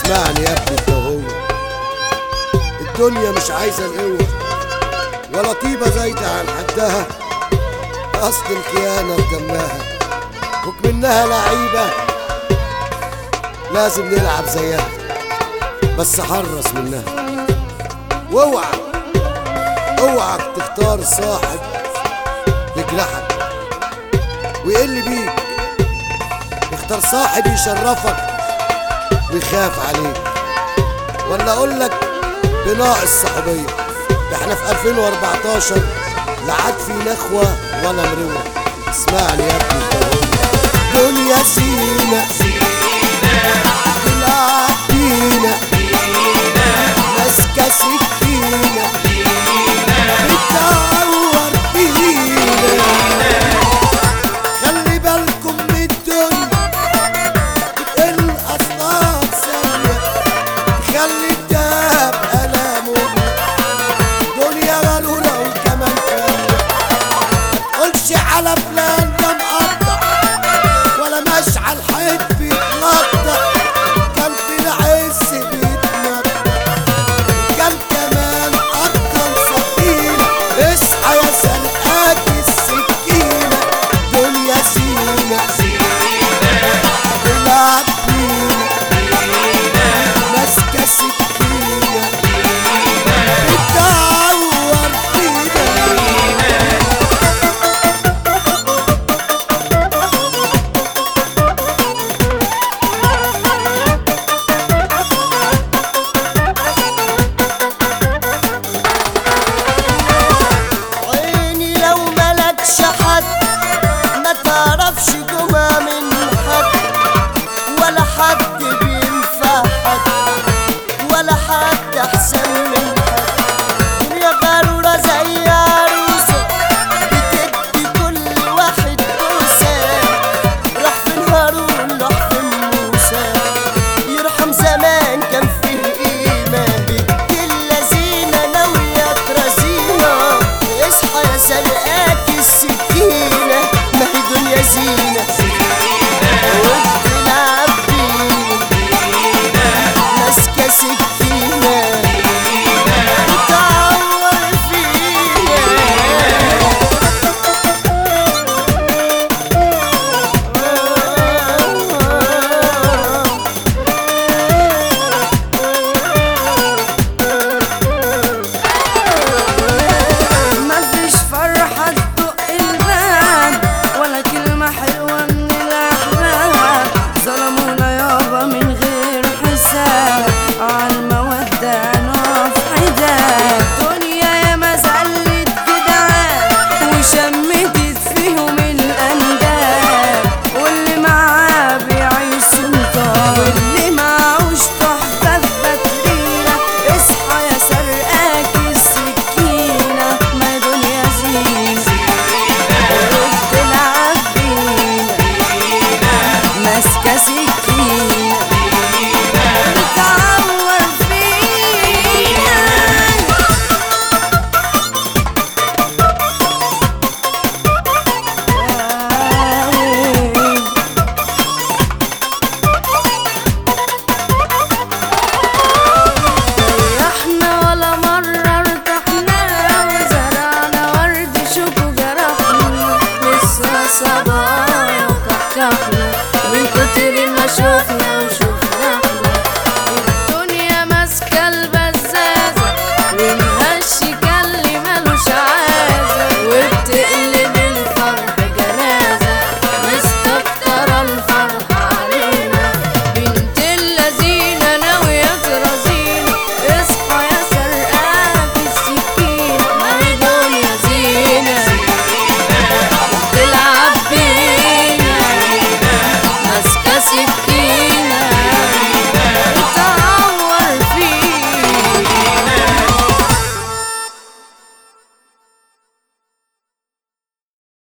اسمعني يا ابني انت وهو، الدنيا مش عايزة القوة ولا طيبة زايدة عن حدها، أصل الخيانة في دمها، حكم إنها لعيبة لازم نلعب زيها، بس حرص منها. واوعى اوعى تختار صاحب يجرحك ويقل بيك، اختار صاحب يشرفك ويخاف عليك. ولا اقولك بناقص صحوبية، ده احنا في 2014 لا عاد في نخوة ولا مروة. اسمعني يا ابني دنيا سينا تلعب بينا ماسكة سكينة بتعور فينا. خلي بالكم من الدنيا بتقل أصناف ثانية، خلي الدهب ألامه دنيا غلولة وكمان فانية. متقولش على فلان ده مقطع ولا مشعل حيط بيتلطع، كان في العز بيتنطع، كان كمان أكتر سفينة. اصحى يا سرقاك السكينة، دنيا سينا تلعب بينا ماسكة سكينة بتعور فينا. عيني لو ملكش حد ما تعرفش جمع من حد، ولا حد بينفع حد، ولا حد احسن